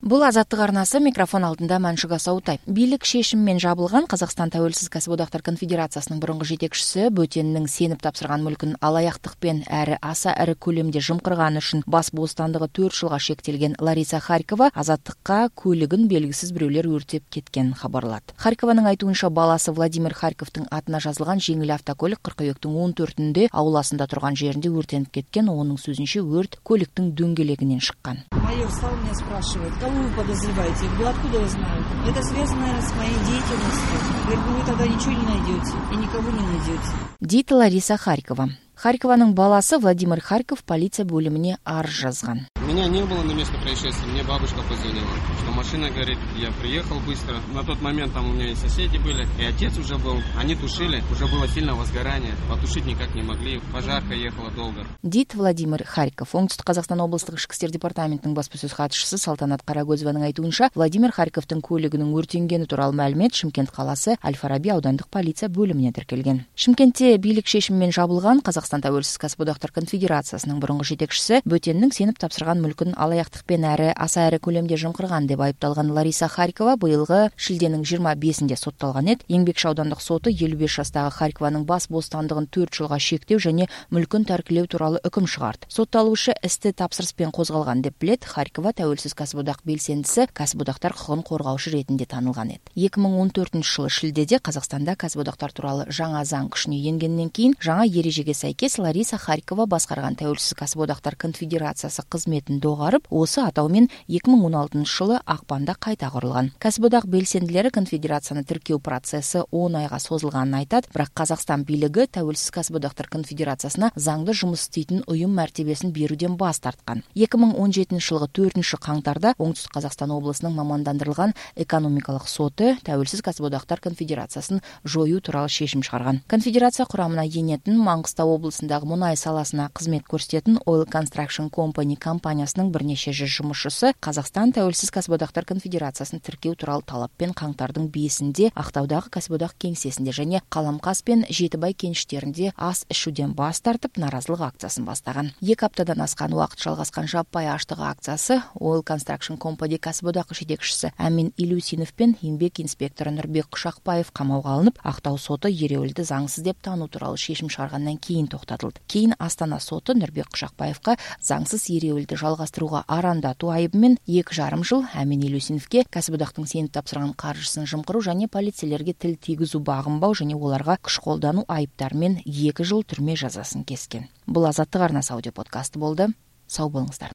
Бул Азаттык арнасы, микрофон алдында Маншуга Саутай. Бийлик шешиммен жабылган Казакстан Тәуелсиз Кәсіподақтар конфедерациясынын мурунку жетекчиси бөтеннин сенип тапшырган мүлкүн алаяктыкпен әрі аса ірі көлемде жымкырганы үчүн бас бостандыгы 4 жылга шектелген Лариса Харькова Азаттыкка көлүгүн белгисиз бирөөлөр өртеп кеткенин кабарлады. Харькованын айтуунча, баласы Владимир Харьковдун атына жазылган жеңил автокөлүк кыркүйөктүн 14-ндө ауласында турган жеринде өртенип кеткен. Онун сөзүнчө, өрт көлүктүн дөңгелегинен шыккан. Майор стал меня спрашивать, кого вы подозреваете? Я говорю, откуда вы знаете? Это связано, наверное, с моей деятельностью. Я говорю, вы тогда ничего не найдете и никого не найдете. Дейт Лариса Харькова. Харькованын баласы Владимир Харьков полиция бөлүмүнө арыз жазган. Меня не было на месте происшествия, мне бабушка позвонила, что машина горит, я приехал быстро. На тот момент там у меня и соседи были, и отец уже был, они тушили, уже было сильное возгорание, потушить никак не могли, пожарка ехала долго. Дейт Владимир Харьков. Оңтүстүк Казакстан облустук ички иштер департаментинин баспасөз катчысы Салтанат Карагөзованын айтуунча, Владимир Харьковдун көлүгүнүн өртөнгени тууралуу маалымат Шымкент каласы Аль-Фараби аудандык полиция бөлүмүнө тиркелген. Шымкентте бийлик шешимимен жабылган Казакстан Тәуелсиз Кәсіподақтар конфедерациясынын мурунку жетекчиси бөтеннин сенип тапшырган мүлкүн алаяктыкпен әрі аса ірі көлемде жымкырган деп айыпталган Лариса Харькова быйылгы шилденин 25-синде сотталган эт. Еңбекши аудандык соты 55 жаштагы Харькованын бас бостандыгын 4 жылга шектөө және мүлкүн тәркилөө тууралуу өкүм чыгарды. Сотталуучу исти тапсырыспен козголган деп билет. Харькова Тәуелсиз Кәсіподақ белсендиси, Кәсіподақтар кукугун коргоочу ретинде танылган эт. 2014-жылы шилдеде Казакстанда Кәсіподақтар тууралуу жаңа заң күчүнө энгенден кийин жаңа эрежеге сайкес Лариса Харькова баскарган Тәуелсиз Кәсіподақтар конфедерациясы кызметін доғарып, осы атаумен 2016-жылы акпанда кайта курулган. Кәсіподақ белсендилери конфедерацияны тиркөө процесси 10 айга созулганын айтат, бирок Казакстан бийлиги Тәуелсиз Кәсіподақтар конфедерациясына заңды жумус иштейтин уюм мартебесин берүүдөн бас тарткан. 2017-жылы 4-каңтарда Оңтүстүк Казакстан облусунун мамандандырылган экономикалык соты Тәуелсиз Кәсіподақтар конфедерациясын жоюу тууралуу чечим чыгарган. Конфедерация курамына енетін Маңғыстау облусундагы мунай саласына кызмет көрсөтөтүн Oil Construction Company компаниясынын бир нече жүз жумушчусу Казакстан Тәуелсиз Кәсіподақтар конфедерациясын тиркөө тууралуу талаппен каңтардын 5-синде Актаудагы Кәсіподақ кеңсесинде және Каламкас пен Жетибай кеништеринде ас ишүүдөн бас тартып, наразылык акциясын бастаган. 2 аптадан аскан убакыт жалгаскан жаппай аштык акциясы Oil Construction Company Кәсіподақ жетекчиси Амин Илюсинов пен еңбек инспектору Нурбек Кушакбаев камауга алынып, Актау соты ереуилди заңсыз деп таануу тууралуу чечим чыгаргандан кийин токтотулду. Кийин Астана соты Нурбек Кушакбаевка заңсыз ереуилди жалгастырууга арандатуу айыбы менен 2,5 жыл, Амин Илюсиновке Кәсіподақтың сенип тапшырган каржысын жымкыруу және полицейлерге тил тийгизүү багынбау және оларга күч колдонуу айыптары менен 2 жыл түрмө жазасын кескен. Бул Азаттык арнасы аудио подкасты болду. Сау болуңуздар.